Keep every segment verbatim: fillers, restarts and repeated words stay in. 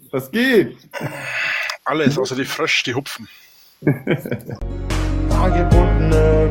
Was geht? Alles, außer die Frösch, die hupfen. Tagebundene.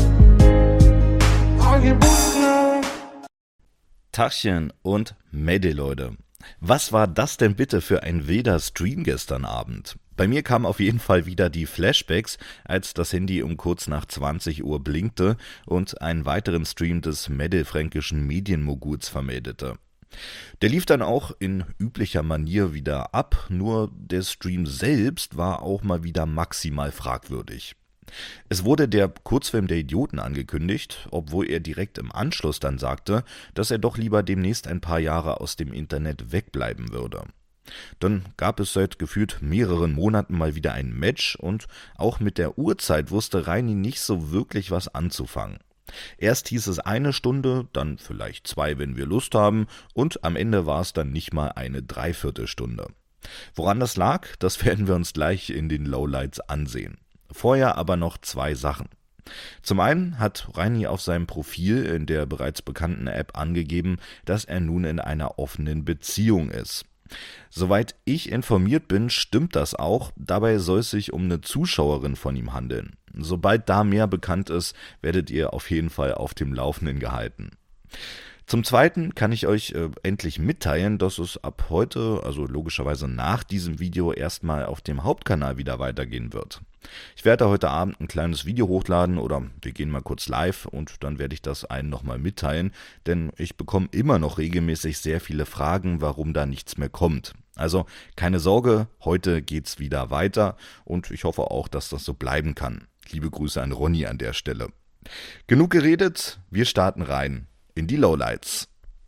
Tagebundene. Tachchen und Mede, Leute. Was war das denn bitte für ein wilder Stream gestern Abend? Bei mir kamen auf jeden Fall wieder die Flashbacks, als das Handy um kurz nach zwanzig Uhr blinkte und einen weiteren Stream des mittelfränkischen Medienmoguls vermeldete. Der lief dann auch in üblicher Manier wieder ab, nur der Stream selbst war auch mal wieder maximal fragwürdig. Es wurde der Kurzfilm der Idioten angekündigt, obwohl er direkt im Anschluss dann sagte, dass er doch lieber demnächst ein paar Jahre aus dem Internet wegbleiben würde. Dann gab es seit gefühlt mehreren Monaten mal wieder ein Match und auch mit der Uhrzeit wusste Reini nicht so wirklich was anzufangen. Erst hieß es eine Stunde, dann vielleicht zwei, wenn wir Lust haben, und am Ende war es dann nicht mal eine Dreiviertelstunde. Woran das lag, das werden wir uns gleich in den Lowlights ansehen. Vorher aber noch zwei Sachen. Zum einen hat Reini auf seinem Profil in der bereits bekannten App angegeben, dass er nun in einer offenen Beziehung ist. Soweit ich informiert bin, stimmt das auch, dabei soll es sich um eine Zuschauerin von ihm handeln. Sobald da mehr bekannt ist, werdet ihr auf jeden Fall auf dem Laufenden gehalten. Zum Zweiten kann ich euch äh, endlich mitteilen, dass es ab heute, also logischerweise nach diesem Video, erstmal auf dem Hauptkanal wieder weitergehen wird. Ich werde heute Abend ein kleines Video hochladen oder wir gehen mal kurz live und dann werde ich das allen nochmal mitteilen, denn ich bekomme immer noch regelmäßig sehr viele Fragen, warum da nichts mehr kommt. Also keine Sorge, heute geht's wieder weiter und ich hoffe auch, dass das so bleiben kann. Liebe Grüße an Ronny an der Stelle. Genug geredet, wir starten rein in die Lowlights.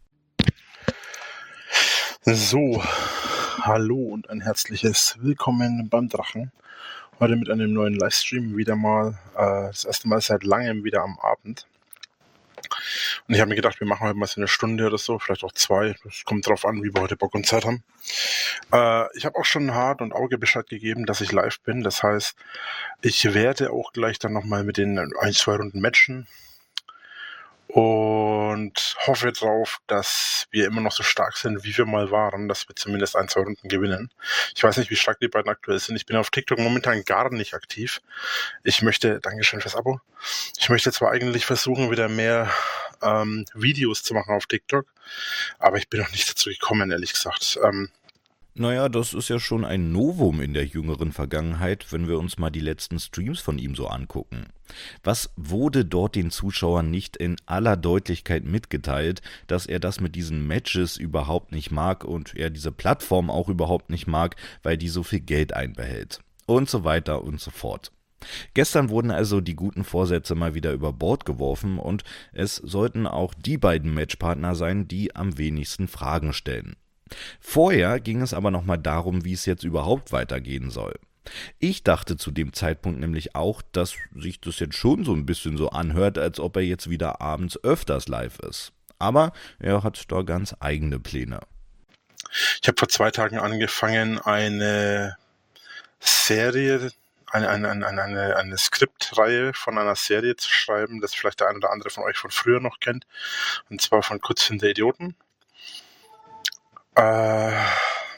So, hallo und ein herzliches Willkommen beim Drachen. Heute mit einem neuen Livestream wieder mal, äh, das erste Mal seit langem wieder am Abend. Und ich habe mir gedacht, wir machen heute mal so eine Stunde oder so, vielleicht auch zwei. Das kommt drauf an, wie wir heute Bock und Zeit haben. Äh, ich habe auch schon Hart und Auge Bescheid gegeben, dass ich live bin. Das heißt, ich werde auch gleich dann nochmal mit den ein, zwei Runden matchen. Und hoffe drauf, dass wir immer noch so stark sind, wie wir mal waren, dass wir zumindest ein, zwei Runden gewinnen. Ich weiß nicht, wie stark die beiden aktuell sind. Ich bin auf TikTok momentan gar nicht aktiv. Ich möchte, Dankeschön fürs Abo, ich möchte zwar eigentlich versuchen, wieder mehr ähm, Videos zu machen auf TikTok, aber ich bin noch nicht dazu gekommen, ehrlich gesagt. Ähm, Naja, das ist ja schon ein Novum in der jüngeren Vergangenheit, wenn wir uns mal die letzten Streams von ihm so angucken. Was wurde dort den Zuschauern nicht in aller Deutlichkeit mitgeteilt, dass er das mit diesen Matches überhaupt nicht mag und er diese Plattform auch überhaupt nicht mag, weil die so viel Geld einbehält und so weiter und so fort. Gestern wurden also die guten Vorsätze mal wieder über Bord geworfen und es sollten auch die beiden Matchpartner sein, die am wenigsten Fragen stellen. Vorher ging es aber nochmal darum, wie es jetzt überhaupt weitergehen soll. Ich dachte zu dem Zeitpunkt nämlich auch, dass sich das jetzt schon so ein bisschen so anhört, als ob er jetzt wieder abends öfters live ist. Aber er hat da ganz eigene Pläne. Ich habe vor zwei Tagen angefangen, eine Serie, eine, eine, eine, eine, eine Skriptreihe von einer Serie zu schreiben, das vielleicht der ein oder andere von euch von früher noch kennt. Und zwar von Kurzfilm der Idioten. Das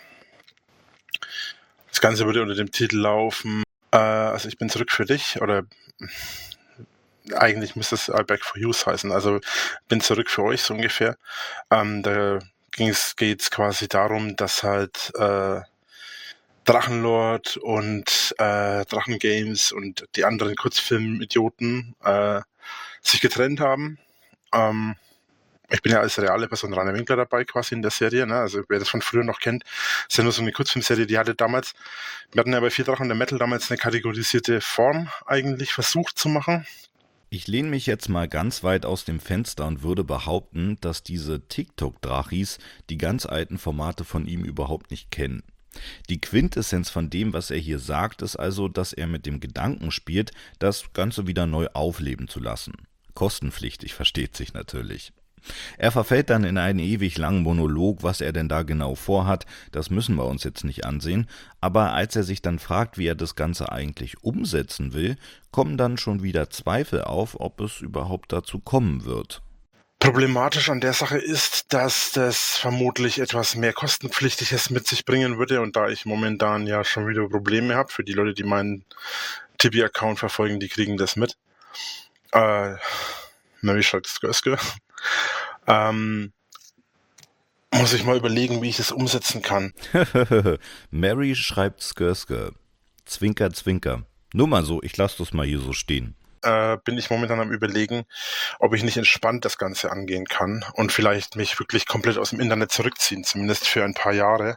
Ganze würde unter dem Titel laufen, äh, also ich bin zurück für dich, oder eigentlich müsste es I'll back for you heißen, also bin zurück für euch, so ungefähr. Ähm, da geht es quasi darum, dass halt äh, Drachenlord und äh, Drachengames und die anderen Kurzfilm-Idioten äh, sich getrennt haben. Ähm, Ich bin ja als reale Person Rainer Winkler dabei quasi in der Serie, ne? Also wer das von früher noch kennt, ist ja nur so eine Kurzfilmserie, die hatte damals, wir hatten ja bei Vier Drachen der Metal damals eine kategorisierte Form eigentlich versucht zu machen. Ich lehne mich jetzt mal ganz weit aus dem Fenster und würde behaupten, dass diese TikTok-Drachis die ganz alten Formate von ihm überhaupt nicht kennen. Die Quintessenz von dem, was er hier sagt, ist also, dass er mit dem Gedanken spielt, das Ganze wieder neu aufleben zu lassen. Kostenpflichtig, versteht sich natürlich. Er verfällt dann in einen ewig langen Monolog, was er denn da genau vorhat, das müssen wir uns jetzt nicht ansehen, aber als er sich dann fragt, wie er das Ganze eigentlich umsetzen will, kommen dann schon wieder Zweifel auf, ob es überhaupt dazu kommen wird. Problematisch an der Sache ist, dass das vermutlich etwas mehr Kostenpflichtiges mit sich bringen würde und da ich momentan ja schon wieder Probleme habe, für die Leute, die meinen Tibi-Account verfolgen, die kriegen das mit. Äh, Mary schreibt Skirske. Ähm, muss ich mal überlegen, wie ich das umsetzen kann. Mary schreibt Skirske. Zwinker, zwinker. Nur mal so, ich lasse das mal hier so stehen. Äh, bin ich momentan am Überlegen, ob ich nicht entspannt das Ganze angehen kann und vielleicht mich wirklich komplett aus dem Internet zurückziehen, zumindest für ein paar Jahre.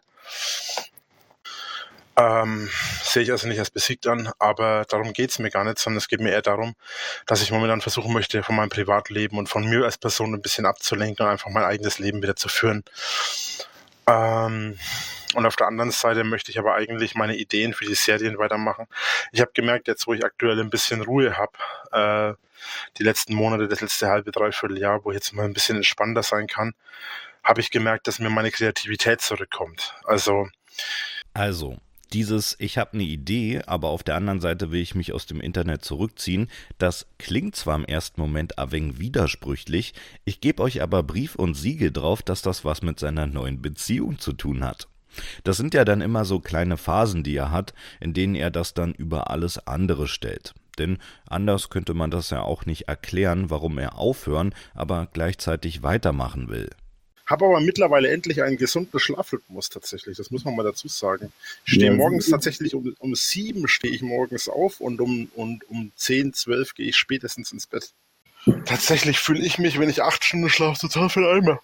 Ähm, sehe ich also nicht als besiegt an, aber darum geht's mir gar nicht, sondern es geht mir eher darum, dass ich momentan versuchen möchte, von meinem Privatleben und von mir als Person ein bisschen abzulenken und einfach mein eigenes Leben wieder zu führen. Ähm, und auf der anderen Seite möchte ich aber eigentlich meine Ideen für die Serien weitermachen. Ich habe gemerkt, jetzt wo ich aktuell ein bisschen Ruhe habe, äh, die letzten Monate, das letzte halbe, dreiviertel Jahr, wo ich jetzt mal ein bisschen entspannter sein kann, habe ich gemerkt, dass mir meine Kreativität zurückkommt. Also, Also, dieses ich habe eine Idee, aber auf der anderen Seite will ich mich aus dem Internet zurückziehen, das klingt zwar im ersten Moment ein wenig widersprüchlich, ich gebe euch aber Brief und Siegel drauf, dass das was mit seiner neuen Beziehung zu tun hat. Das sind ja dann immer so kleine Phasen, die er hat, in denen er das dann über alles andere stellt. Denn anders könnte man das ja auch nicht erklären, warum er aufhören, aber gleichzeitig weitermachen will. habe aber mittlerweile endlich einen gesunden Schlafrhythmus tatsächlich, das muss man mal dazu sagen. Ich stehe Ja, morgens sie- tatsächlich um, um sieben stehe ich morgens auf und um, und um zehn, zwölf gehe ich spätestens ins Bett. Tatsächlich fühle ich mich, wenn ich acht Stunden schlafe, total für den Eimer.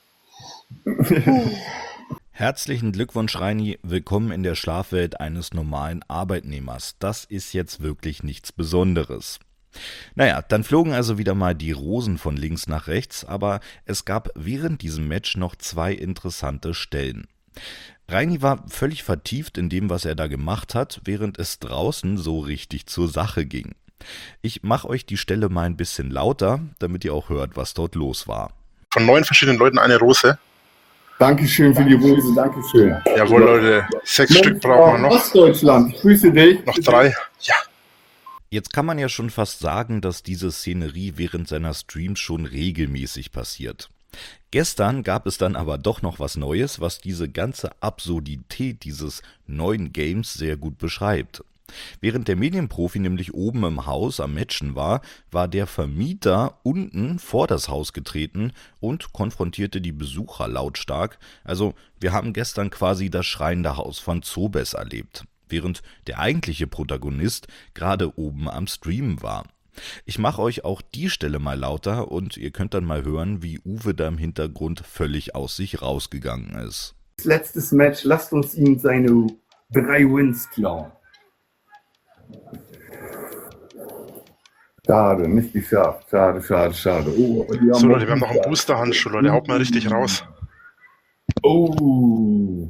Herzlichen Glückwunsch, Reini. Willkommen in der Schlafwelt eines normalen Arbeitnehmers. Das ist jetzt wirklich nichts Besonderes. Naja, dann flogen also wieder mal die Rosen von links nach rechts, aber es gab während diesem Match noch zwei interessante Stellen. Reini war völlig vertieft in dem, was er da gemacht hat, während es draußen so richtig zur Sache ging. Ich mache euch die Stelle mal ein bisschen lauter, damit ihr auch hört, was dort los war. Von neun verschiedenen Leuten eine Rose. Dankeschön für die Rose, Dankeschön. Jawohl, Leute, sechs Stück brauchen wir noch. Ostdeutschland, ich grüße dich. Noch drei. Ja. Jetzt kann man ja schon fast sagen, dass diese Szenerie während seiner Streams schon regelmäßig passiert. Gestern gab es dann aber doch noch was Neues, was diese ganze Absurdität dieses neuen Games sehr gut beschreibt. Während der Medienprofi nämlich oben im Haus am Matchen war, war der Vermieter unten vor das Haus getreten und konfrontierte die Besucher lautstark. Also wir haben gestern quasi das schreiende Haus von Zobes erlebt, während der eigentliche Protagonist gerade oben am Streamen war. Ich mache euch auch die Stelle mal lauter und ihr könnt dann mal hören, wie Uwe da im Hintergrund völlig aus sich rausgegangen ist. Letztes Match, lasst uns ihm seine drei Wins klauen. Schade, nicht geschafft. Schade, schade, schade. Oh, aber die haben So noch Leute, wir haben noch einen Booster. Booster-Handschuh, Leute, haut mal richtig raus. Oh.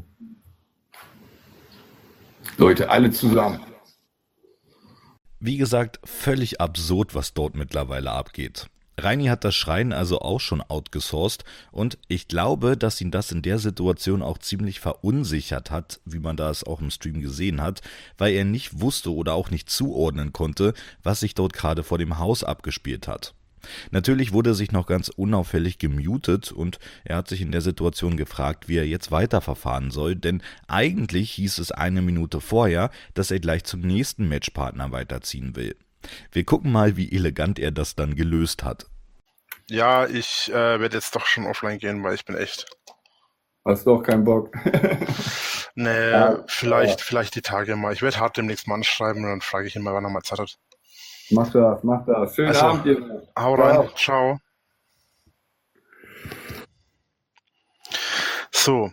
Leute, alle zusammen. Wie gesagt, völlig absurd, was dort mittlerweile abgeht. Reini hat das Schreien also auch schon outgesourced und ich glaube, dass ihn das in der Situation auch ziemlich verunsichert hat, wie man das auch im Stream gesehen hat, weil er nicht wusste oder auch nicht zuordnen konnte, was sich dort gerade vor dem Haus abgespielt hat. Natürlich wurde er sich noch ganz unauffällig gemutet und er hat sich in der Situation gefragt, wie er jetzt weiterverfahren soll, denn eigentlich hieß es eine Minute vorher, dass er gleich zum nächsten Matchpartner weiterziehen will. Wir gucken mal, wie elegant er das dann gelöst hat. Ja, ich äh, werde jetzt doch schon offline gehen, weil ich bin echt. Hast doch keinen Bock. Nee, Ja, vielleicht, ja. vielleicht die Tage mal. Ich werde hart demnächst mal anschreiben und dann frage ich ihn mal, wann er mal Zeit hat. Mach das, mach das. Schönen Also, Abend dir. Hau rein, ciao. So.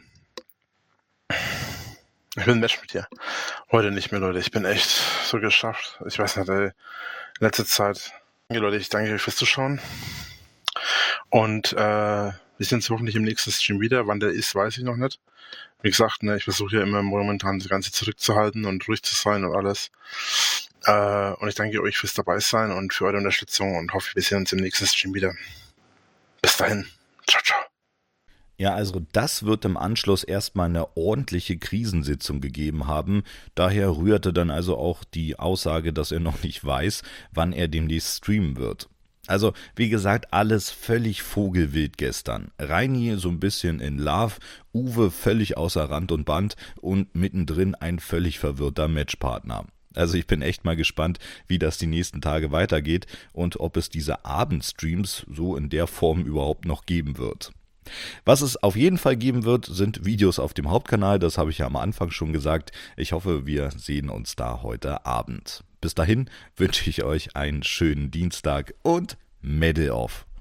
Ich will ein Match mit dir. Heute nicht mehr, Leute. Ich bin echt so geschafft. Ich weiß nicht, ey. Letzte Zeit. Okay, Leute, ich danke euch fürs Zuschauen. Und äh, wir sehen uns hoffentlich im nächsten Stream wieder. Wann der ist, weiß ich noch nicht. Wie gesagt, ne, ich versuche ja immer momentan das Ganze zurückzuhalten und ruhig zu sein und alles. Äh, und ich danke euch fürs dabei sein und für eure Unterstützung und hoffe, wir sehen uns im nächsten Stream wieder. Bis dahin. Ciao, ciao. Ja, also das wird im Anschluss erstmal eine ordentliche Krisensitzung gegeben haben. Daher rührte dann also auch die Aussage, dass er noch nicht weiß, wann er demnächst streamen wird. Also, wie gesagt, alles völlig vogelwild gestern. Reini so ein bisschen in Love, Uwe völlig außer Rand und Band und mittendrin ein völlig verwirrter Matchpartner. Also ich bin echt mal gespannt, wie das die nächsten Tage weitergeht und ob es diese Abendstreams so in der Form überhaupt noch geben wird. Was es auf jeden Fall geben wird, sind Videos auf dem Hauptkanal, das habe ich ja am Anfang schon gesagt. Ich hoffe, wir sehen uns da heute Abend. Bis dahin wünsche ich euch einen schönen Dienstag und Medal off.